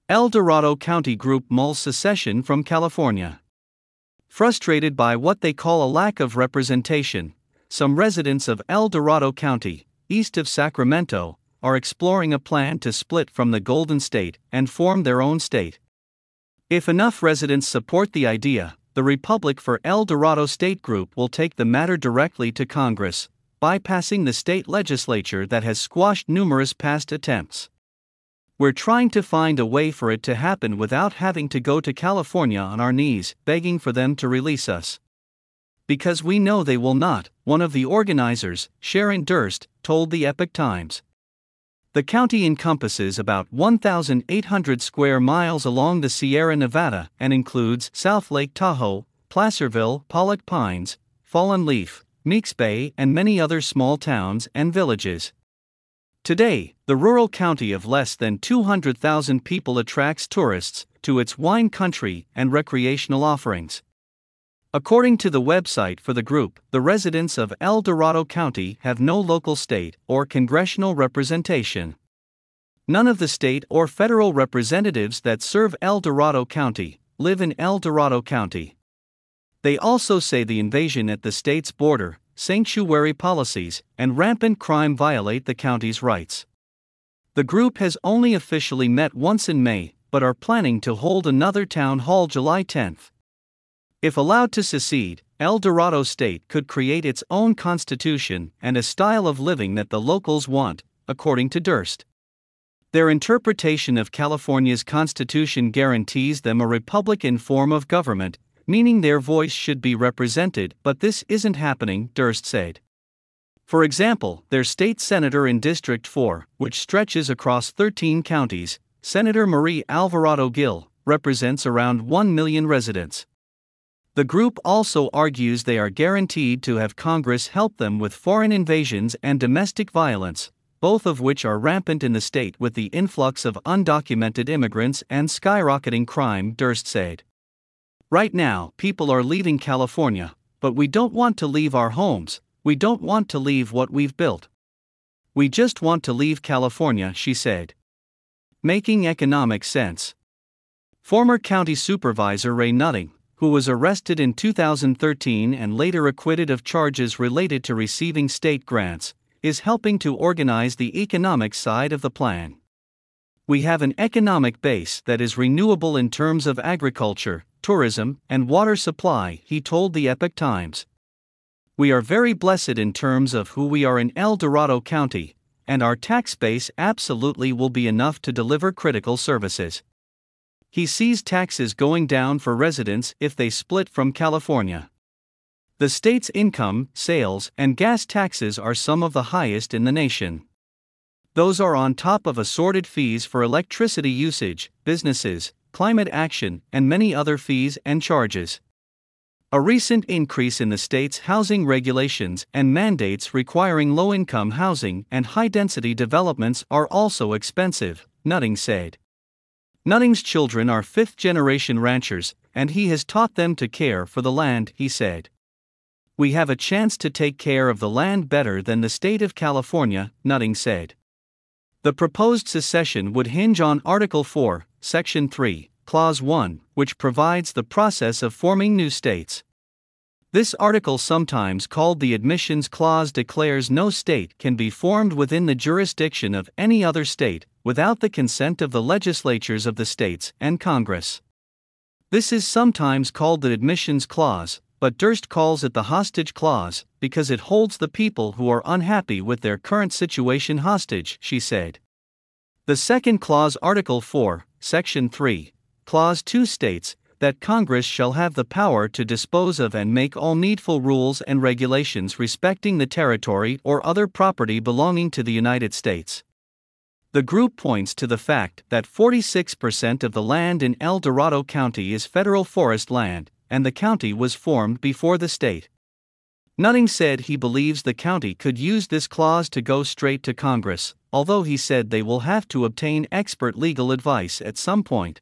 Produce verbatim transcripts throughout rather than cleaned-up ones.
El Dorado County Group mulls secession from California. Frustrated by what they call a lack of representation, some residents of El Dorado County, east of Sacramento, are exploring a plan to split from the Golden State and form their own state. If enough residents support the idea, the Republic for El Dorado State Group will take the matter directly to Congress, bypassing the state legislature that has squashed numerous past attempts. We're trying to find a way for it to happen without having to go to California on our knees, begging for them to release us. Because we know they will not, one of the organizers, Sharon Durst, told the Epoch Times. The county encompasses about one thousand eight hundred square miles along the Sierra Nevada and includes South Lake Tahoe, Placerville, Pollock Pines, Fallen Leaf, Meeks Bay, and many other small towns and villages. Today, the rural county of less than two hundred thousand people attracts tourists to its wine country and recreational offerings. According to the website for the group, the residents of El Dorado County have no local state or congressional representation. None of the state or federal representatives that serve El Dorado County live in El Dorado County. They also say the invasion at the state's border, sanctuary policies, and rampant crime violate the county's rights. The group has only officially met once in May, but are planning to hold another town hall July tenth. If allowed to secede, El Dorado State could create its own constitution and a style of living that the locals want, according to Durst. Their interpretation of California's constitution guarantees them a Republican form of government, meaning their voice should be represented, but this isn't happening, Durst said. For example, their state senator in District four, which stretches across thirteen counties, Senator Marie Alvarado Gil, represents around one million residents. The group also argues they are guaranteed to have Congress help them with foreign invasions and domestic violence, both of which are rampant in the state with the influx of undocumented immigrants and skyrocketing crime, Durst said. Right now, people are leaving California, but we don't want to leave our homes, we don't want to leave what we've built. We just want to leave California, she said. Making economic sense. Former County Supervisor Ray Nutting, who was arrested in two thousand thirteen and later acquitted of charges related to receiving state grants, is helping to organize the economic side of the plan. We have an economic base that is renewable in terms of agriculture, tourism, and water supply, he told the Epoch Times. We are very blessed in terms of who we are in El Dorado County, and our tax base absolutely will be enough to deliver critical services. He sees taxes going down for residents if they split from California. The state's income, sales, and gas taxes are some of the highest in the nation. Those are on top of assorted fees for electricity usage, businesses, climate action, and many other fees and charges. A recent increase in the state's housing regulations and mandates requiring low-income housing and high-density developments are also expensive, Nutting said. Nutting's children are fifth-generation ranchers, and he has taught them to care for the land, he said. We have a chance to take care of the land better than the state of California, Nutting said. The proposed secession would hinge on Article four, Section three, Clause one, which provides the process of forming new states. This article, sometimes called the Admissions Clause, declares no state can be formed within the jurisdiction of any other state without the consent of the legislatures of the states and Congress. This is sometimes called the Admissions Clause, but Durst calls it the Hostage Clause because it holds the people who are unhappy with their current situation hostage, she said. The second clause, Article four, Section three, Clause two, states that Congress shall have the power to dispose of and make all needful rules and regulations respecting the territory or other property belonging to the United States. The group points to the fact that forty-six percent of the land in El Dorado County is federal forest land, and the county was formed before the state. Nutting said he believes the county could use this clause to go straight to Congress, although he said they will have to obtain expert legal advice at some point.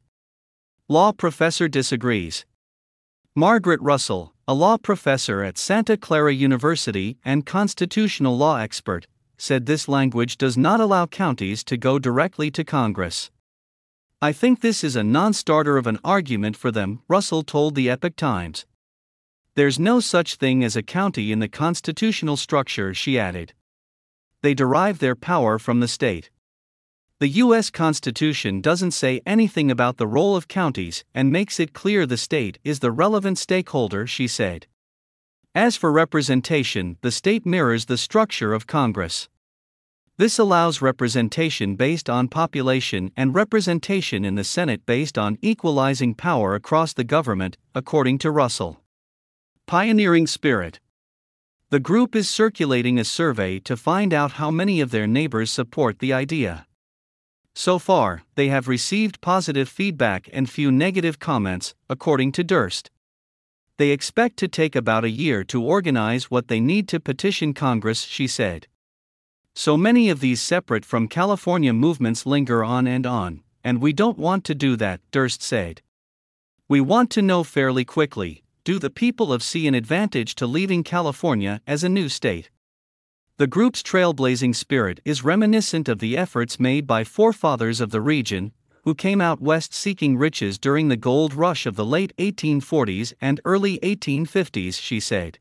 Law professor disagrees. Margaret Russell, a law professor at Santa Clara University and constitutional law expert, said this language does not allow counties to go directly to Congress. I think this is a non-starter of an argument for them, Russell told the Epoch Times. There's no such thing as a county in the constitutional structure, she added. They derive their power from the state. The U S Constitution doesn't say anything about the role of counties and makes it clear the state is the relevant stakeholder, she said. As for representation, the state mirrors the structure of Congress. This allows representation based on population and representation in the Senate based on equalizing power across the government, according to Russell. Pioneering spirit. The group is circulating a survey to find out how many of their neighbors support the idea. So far, they have received positive feedback and few negative comments, according to Durst. They expect to take about a year to organize what they need to petition Congress, she said. So many of these separate from California movements linger on and on, and we don't want to do that, Durst said. We want to know fairly quickly, do the people of see an advantage to leaving California as a new state? The group's trailblazing spirit is reminiscent of the efforts made by forefathers of the region, who came out west seeking riches during the gold rush of the late eighteen forties and early eighteen fifties, she said.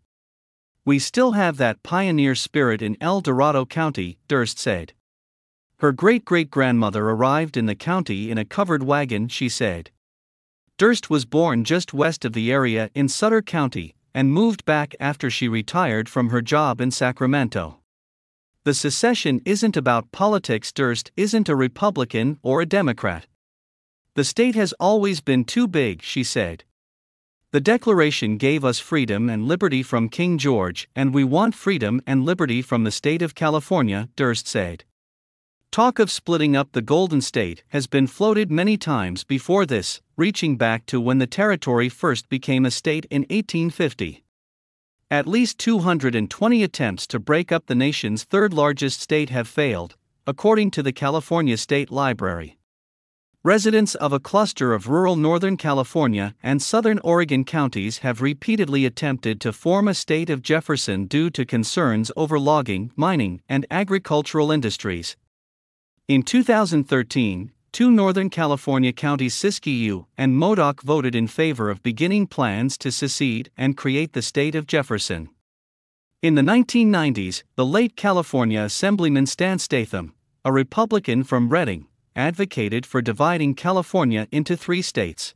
We still have that pioneer spirit in El Dorado County, Durst said. Her great-great-grandmother arrived in the county in a covered wagon, she said. Durst was born just west of the area in Sutter County and moved back after she retired from her job in Sacramento. The secession isn't about politics. Durst isn't a Republican or a Democrat. The state has always been too big, she said. The Declaration gave us freedom and liberty from King George, and we want freedom and liberty from the state of California, Durst said. Talk of splitting up the Golden State has been floated many times before this, reaching back to when the territory first became a state in eighteen fifty. At least two hundred twenty attempts to break up the nation's third-largest state have failed, according to the California State Library. Residents of a cluster of rural Northern California and Southern Oregon counties have repeatedly attempted to form a state of Jefferson due to concerns over logging, mining, and agricultural industries. In two thousand thirteen, two Northern California counties, Siskiyou and Modoc, voted in favor of beginning plans to secede and create the state of Jefferson. In the nineteen nineties, the late California Assemblyman Stan Statham, a Republican from Redding, advocated for dividing California into three states.